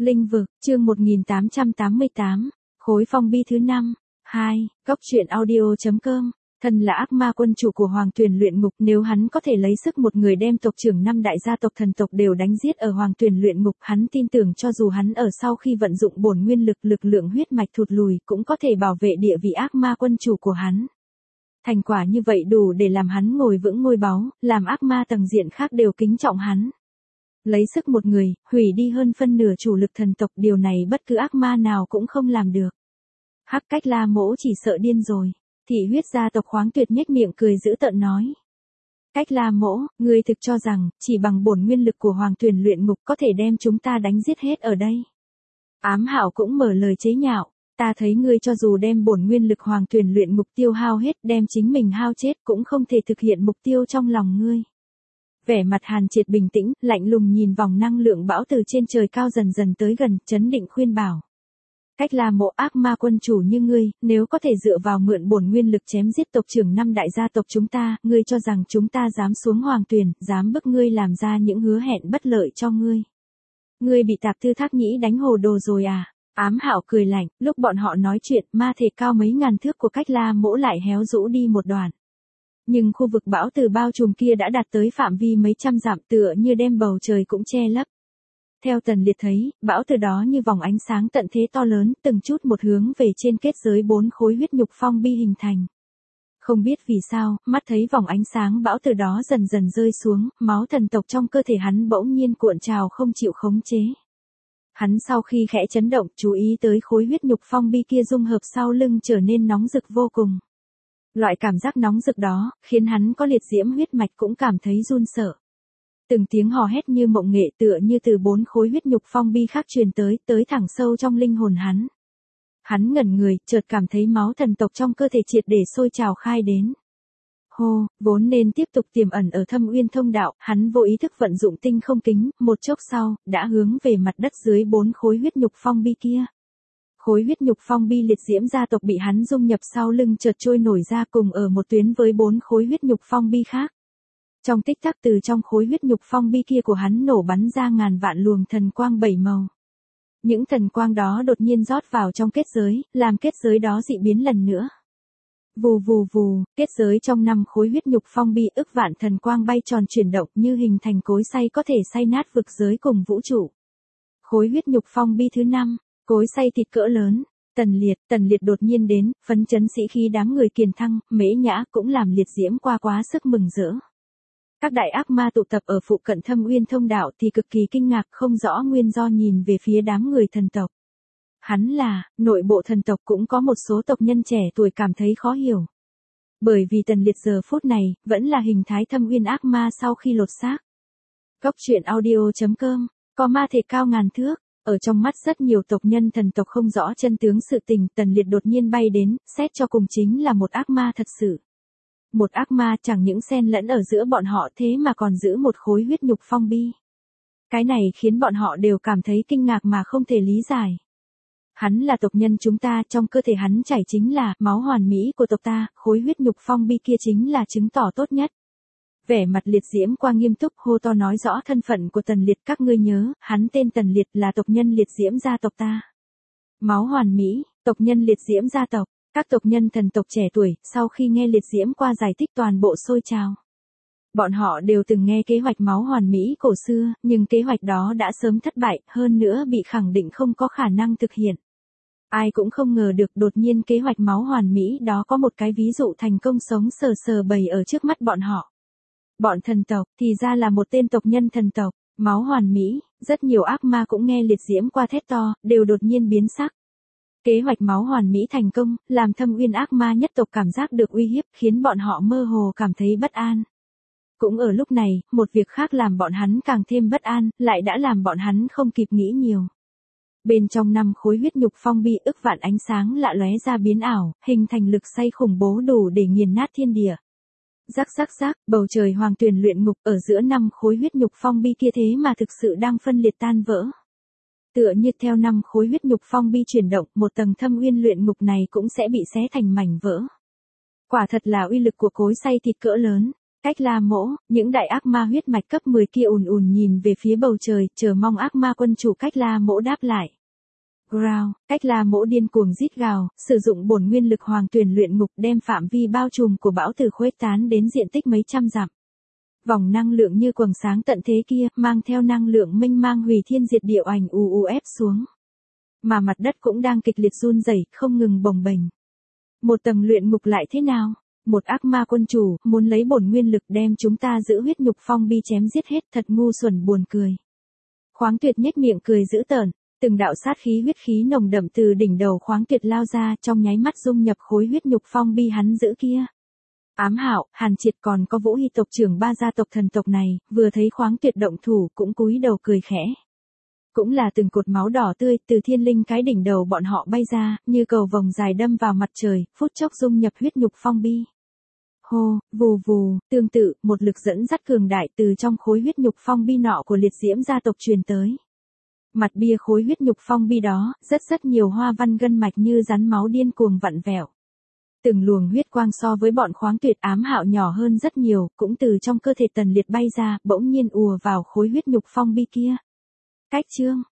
Linh vực, chương 1888, khối phong bi thứ 5, 2, góc truyện audio.com. Thần là ác ma quân chủ của Hoàng Tuyền luyện ngục, nếu hắn có thể lấy sức một người đem tộc trưởng 5 đại gia tộc thần tộc đều đánh giết ở Hoàng Tuyền luyện ngục, hắn tin tưởng cho dù hắn ở sau khi vận dụng bổn nguyên lực, lực lượng huyết mạch thụt lùi, cũng có thể bảo vệ địa vị ác ma quân chủ của hắn. Thành quả như vậy đủ để làm hắn ngồi vững ngôi báu, làm ác ma tầng diện khác đều kính trọng hắn. Lấy sức một người, hủy đi hơn phân nửa chủ lực thần tộc, điều này bất cứ ác ma nào cũng không làm được. Hắc Cách La Mỗ chỉ sợ điên rồi. Thị huyết gia tộc Khoáng Tuyệt nhếch miệng cười dữ tợn nói. Cách La Mỗ, ngươi thực cho rằng, chỉ bằng bổn nguyên lực của Hoàng Tuyền luyện ngục có thể đem chúng ta đánh giết hết ở đây. Ám Hạo cũng mở lời chế nhạo, ta thấy ngươi cho dù đem bổn nguyên lực Hoàng Tuyền luyện ngục tiêu hao hết, đem chính mình hao chết cũng không thể thực hiện mục tiêu trong lòng ngươi. Vẻ mặt Hàn Triệt bình tĩnh, lạnh lùng nhìn vòng năng lượng bão từ trên trời cao dần dần tới gần, chấn định khuyên bảo. Cách La Mộ, ác ma quân chủ như ngươi, nếu có thể dựa vào mượn bổn nguyên lực chém giết tộc trưởng 5 đại gia tộc chúng ta, ngươi cho rằng chúng ta dám xuống Hoàng Tuyền, dám bức ngươi làm ra những hứa hẹn bất lợi cho ngươi. Ngươi bị Tạp Thư Thác Nhĩ đánh hồ đồ rồi à? Ám Hạo cười lạnh, lúc bọn họ nói chuyện, ma thể cao mấy ngàn thước của Cách La Mỗ lại héo rũ đi một đoạn. Nhưng khu vực bão từ bao trùm kia đã đạt tới phạm vi mấy trăm dặm, tựa như đem bầu trời cũng che lấp. Theo Tần Liệt thấy, bão từ đó như vòng ánh sáng tận thế to lớn, từng chút một hướng về trên kết giới 4 khối huyết nhục phong bi hình thành. Không biết vì sao, mắt thấy vòng ánh sáng bão từ đó dần dần rơi xuống, máu thần tộc trong cơ thể hắn bỗng nhiên cuộn trào không chịu khống chế. Hắn sau khi khẽ chấn động, chú ý tới khối huyết nhục phong bi kia dung hợp sau lưng trở nên nóng rực vô cùng. Loại cảm giác nóng rực đó, khiến hắn có liệt diễm huyết mạch cũng cảm thấy run sợ. Từng tiếng hò hét như mộng nghệ tựa như từ 4 khối huyết nhục phong bi khác truyền tới thẳng sâu trong linh hồn hắn. Hắn ngẩn người, chợt cảm thấy máu thần tộc trong cơ thể triệt để sôi trào khai đến. Hô, vốn nên tiếp tục tiềm ẩn ở Thâm Uyên thông đạo, hắn vô ý thức vận dụng tinh không kính, một chốc sau, đã hướng về mặt đất dưới 4 khối huyết nhục phong bi kia. Khối huyết nhục phong bi liệt diễm gia tộc bị hắn dung nhập sau lưng chợt trôi nổi ra cùng ở một tuyến với 4 khối huyết nhục phong bi khác. Trong tích tắc từ trong khối huyết nhục phong bi kia của hắn nổ bắn ra ngàn vạn luồng thần quang 7 màu. Những thần quang đó đột nhiên rót vào trong kết giới, làm kết giới đó dị biến lần nữa. Vù vù vù, kết giới trong 5 khối huyết nhục phong bi ức vạn thần quang bay tròn chuyển động như hình thành cối xay có thể xay nát vực giới cùng vũ trụ. Khối huyết nhục phong bi thứ 5, cối xay thịt cỡ lớn. Tần Liệt đột nhiên đến, phấn chấn sĩ khí đám người Kiền Thăng, Mễ Nhã cũng làm liệt diễm qua quá sức mừng rỡ. Các đại ác ma tụ tập ở phụ cận Thâm Uyên thông đạo thì cực kỳ kinh ngạc không rõ nguyên do nhìn về phía đám người thần tộc. Hắn là, nội bộ thần tộc cũng có một số tộc nhân trẻ tuổi cảm thấy khó hiểu. Bởi vì Tần Liệt giờ phút này, vẫn là hình thái Thâm Uyên ác ma sau khi lột xác. Góc truyện audio.com, có ma thể cao ngàn thước. Ở trong mắt rất nhiều tộc nhân thần tộc không rõ chân tướng sự tình, Tần Liệt đột nhiên bay đến, xét cho cùng chính là một ác ma thật sự. Một ác ma chẳng những xen lẫn ở giữa bọn họ thế mà còn giữ một khối huyết nhục phong bi. Cái này khiến bọn họ đều cảm thấy kinh ngạc mà không thể lý giải. Hắn là tộc nhân chúng ta, trong cơ thể hắn chảy chính là máu hoàn mỹ của tộc ta, khối huyết nhục phong bi kia chính là chứng tỏ tốt nhất. Vẻ mặt liệt diễm qua nghiêm túc hô to nói rõ thân phận của Tần Liệt, các ngươi nhớ, hắn tên Tần Liệt là tộc nhân liệt diễm gia tộc ta. Máu hoàn mỹ, tộc nhân liệt diễm gia tộc. Các tộc nhân thần tộc trẻ tuổi, sau khi nghe liệt diễm qua giải thích toàn bộ sôi trào. Bọn họ đều từng nghe kế hoạch máu hoàn mỹ cổ xưa, nhưng kế hoạch đó đã sớm thất bại, hơn nữa bị khẳng định không có khả năng thực hiện. Ai cũng không ngờ được đột nhiên kế hoạch máu hoàn mỹ đó có một cái ví dụ thành công sống sờ sờ bày ở trước mắt bọn họ. Bọn thần tộc, thì ra là một tên tộc nhân thần tộc, máu hoàn mỹ, rất nhiều ác ma cũng nghe liệt diễm qua thét to, đều đột nhiên biến sắc. Kế hoạch máu hoàn mỹ thành công, làm Thâm Uyên ác ma nhất tộc cảm giác được uy hiếp, khiến bọn họ mơ hồ cảm thấy bất an. Cũng ở lúc này, một việc khác làm bọn hắn càng thêm bất an, lại đã làm bọn hắn không kịp nghĩ nhiều. Bên trong 5 khối huyết nhục phong bi ức vạn ánh sáng lạ lóe ra biến ảo, hình thành lực xay khủng bố đủ để nghiền nát thiên địa. Rắc rắc rắc, bầu trời Hoàng Tuyền luyện ngục ở giữa 5 khối huyết nhục phong bi kia thế mà thực sự đang phân liệt tan vỡ. Tựa như theo 5 khối huyết nhục phong bi chuyển động, một tầng Thâm Uyên luyện ngục này cũng sẽ bị xé thành mảnh vỡ. Quả thật là uy lực của cối xay thịt cỡ lớn. Cách La Mỗ, những đại ác ma huyết mạch cấp 10 kia ùn ùn nhìn về phía bầu trời, chờ mong ác ma quân chủ Cách La Mỗ đáp lại. Growl, Cách La Mỗ điên cuồng rít gào, sử dụng bổn nguyên lực hoàng tuyển luyện ngục đem phạm vi bao trùm của bão từ khuếch tán đến diện tích mấy trăm dặm. Vòng năng lượng như quầng sáng tận thế kia, mang theo năng lượng mênh mang hủy thiên diệt địa ảnh ép xuống. Mà mặt đất cũng đang kịch liệt run rẩy, không ngừng bồng bềnh. Một tầng luyện ngục lại thế nào? Một ác ma quân chủ, muốn lấy bổn nguyên lực đem chúng ta giữ huyết nhục phong bi chém giết hết, thật ngu xuẩn buồn cười. Khoáng Tuyệt nhếch miệng cười dữ tợn, từng đạo sát khí huyết khí nồng đậm từ đỉnh đầu Khoáng Tuyệt lao ra, trong nháy mắt dung nhập khối huyết nhục phong bi hắn giữ kia. Ám Hạo, Hàn Triệt còn có Vũ Hy tộc trưởng ba gia tộc thần tộc này, vừa thấy Khoáng Tuyệt động thủ cũng cúi đầu cười khẽ. Cũng là từng cột máu đỏ tươi từ thiên linh cái đỉnh đầu bọn họ bay ra, như cầu vồng dài đâm vào mặt trời, phút chốc dung nhập huyết nhục phong bi. Hô, vù vù, tương tự, một lực dẫn dắt cường đại từ trong khối huyết nhục phong bi nọ của liệt diễm gia tộc truyền tới. Mặt bia khối huyết nhục phong bi đó, rất nhiều hoa văn gân mạch như rắn máu điên cuồng vặn vẹo. Từng luồng huyết quang so với bọn Khoáng Tuyệt Ám Hạo nhỏ hơn rất nhiều, cũng từ trong cơ thể Tần Liệt bay ra, bỗng nhiên ùa vào khối huyết nhục phong bi kia. Cách chương